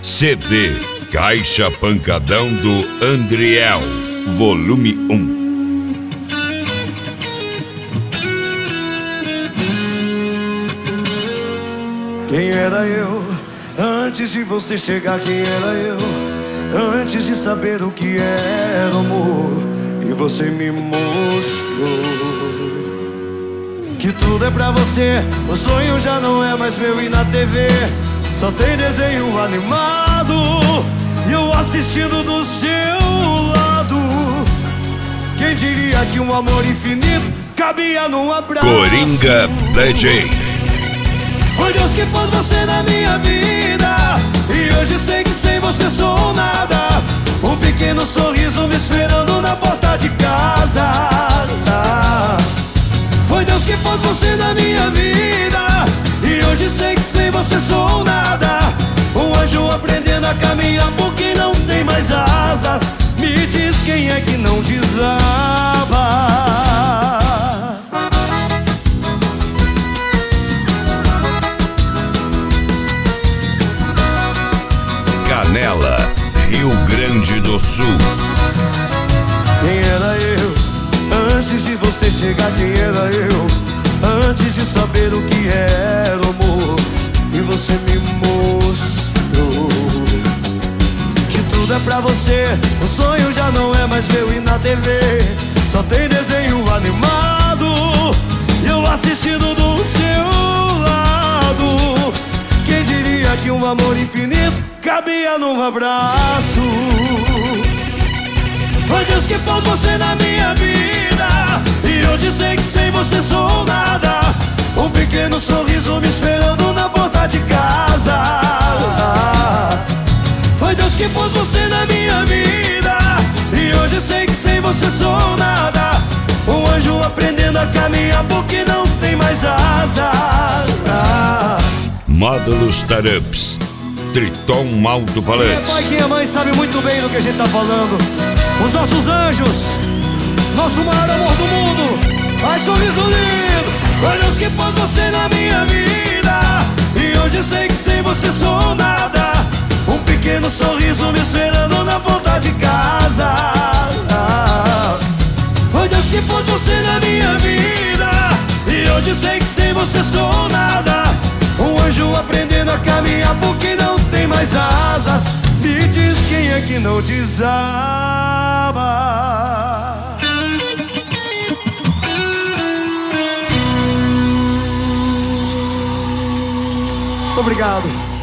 CD Caixa Pancadão do Andriel, volume 1. Quem era eu antes de você chegar? Quem era eu antes de saber o que era amor? E você me mostrou que tudo é pra você. O sonho já não é mais meu e na TV só tem desenho animado e eu assistindo do seu lado. Quem diria que um amor infinito cabia num abraço? Coringa DJ. Foi Deus que pôs você na minha vida e hoje sei que sem você sou nada. Um pequeno sorriso me esperando na porta de casa. Foi Deus que pôs você na minha vida e hoje sei que sem você sou nada. Um anjo aprendendo a caminhar porque não tem mais asas. Me diz quem é que não desaba. Canela, Rio Grande do Sul. Quem era eu antes de você chegar? Quem era eu antes de saber o que era amor? E você me mostrou que tudo é pra você. O sonho já não é mais meu e na TV só tem desenho animado e eu assistindo do seu lado. Quem diria que um amor infinito cabia num abraço? Foi Deus que pôs você na minha vida e hoje sei que sem você sou nada. Um pequeno sorriso me esperando na porta de casa. Foi Deus que pôs você na minha vida e hoje sei que sem você sou nada. Um anjo aprendendo a caminhar porque não tem mais asa. Módulos Startups, Triton Alto-Falante. Quem é pai, quem é mãe sabe muito bem do que a gente tá falando. Os nossos anjos, nosso maior amor do mundo. Ai, sorriso lindo. Foi Deus que pôs você na minha vida e hoje sei que sem você sou nada. Um pequeno sorriso me esperando na porta de casa. Foi Deus que pôs você na minha vida e hoje sei que sem você sou nada. Um anjo aprendendo a caminhar porque não tem mais asas. Me diz quem é que não desaba. Muito obrigado.